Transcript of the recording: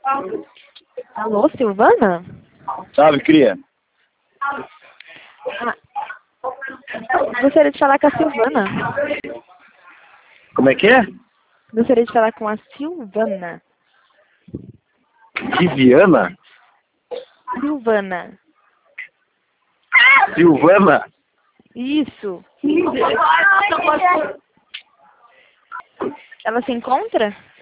Alô, Silvana? Salve, cria. Ah, gostaria de falar com a Silvana. Como é que é? Gostaria de falar com a Silvana. Viviana? Silvana. Silvana? Isso. Ela se encontra?